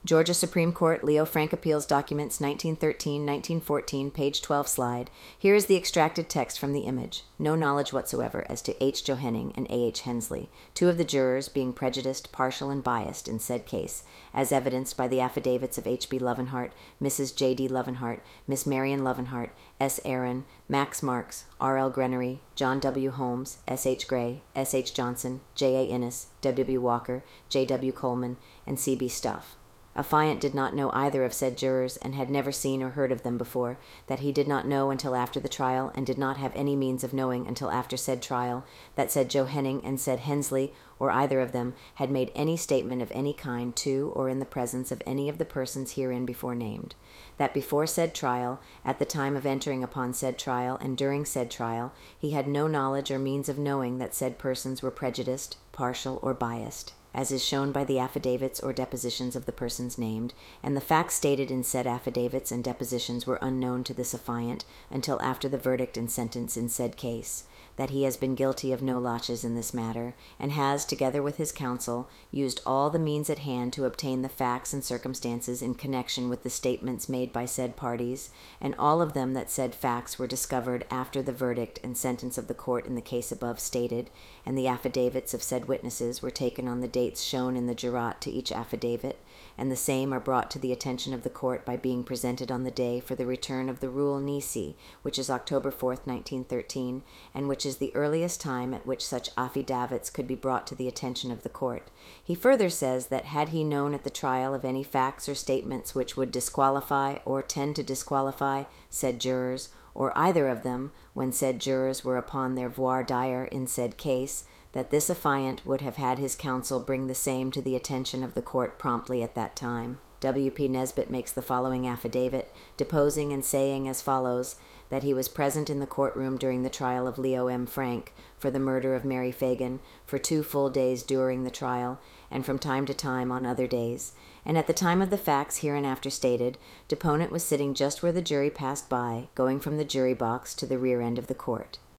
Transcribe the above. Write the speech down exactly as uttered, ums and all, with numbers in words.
Georgia Supreme Court, Leo Frank Appeals Documents, nineteen thirteen, nineteen fourteen, page twelve slide. Here is the extracted text from the image. No knowledge whatsoever as to H. Johanning and A. H. Hensley, two of the jurors being prejudiced, partial, and biased in said case, as evidenced by the affidavits of H. B. Lovenhart, Missus J. D. Lovenhart, Miss Marion Lovenhart, S. Aaron, Max Marks, R. L. Grenery, John W. Holmes, S. H. Gray, S. H. Johnson, J. A. Innes, W. W. Walker, J. W. Coleman, and C. B. Stuff. Affiant did not know either of said jurors and had never seen or heard of them before, that he did not know until after the trial, and did not have any means of knowing until after said trial, that said Johanning and said Hensley, or either of them, had made any statement of any kind to or in the presence of any of the persons herein before named. That before said trial, at the time of entering upon said trial, and during said trial, he had no knowledge or means of knowing that said persons were prejudiced, partial, or biased, as is shown by the affidavits or depositions of the persons named, and the facts stated in said affidavits and depositions were unknown to this affiant until after the verdict and sentence in said case, that he has been guilty of no laches in this matter, and has, together with his counsel, used all the means at hand to obtain the facts and circumstances in connection with the statements made by said parties, and all of them that said facts were discovered after the verdict and sentence of the court in the case above stated, and the affidavits of said witnesses were taken on the dates shown in the jurat to each affidavit, and the same are brought to the attention of the court by being presented on the day for the return of the rule nisi, which is October fourth, nineteen thirteen, and which is the earliest time at which such affidavits could be brought to the attention of the court. He further says that had he known at the trial of any facts or statements which would disqualify or tend to disqualify said jurors, or either of them, when said jurors were upon their voir dire in said case, that this affiant would have had his counsel bring the same to the attention of the court promptly at that time. W. P. Nesbitt makes the following affidavit, deposing and saying as follows, that he was present in the courtroom during the trial of Leo M. Frank for the murder of Mary Fagan for two full days during the trial, and from time to time on other days, and at the time of the facts hereinafter stated, deponent was sitting just where the jury passed by, going from the jury box to the rear end of the court.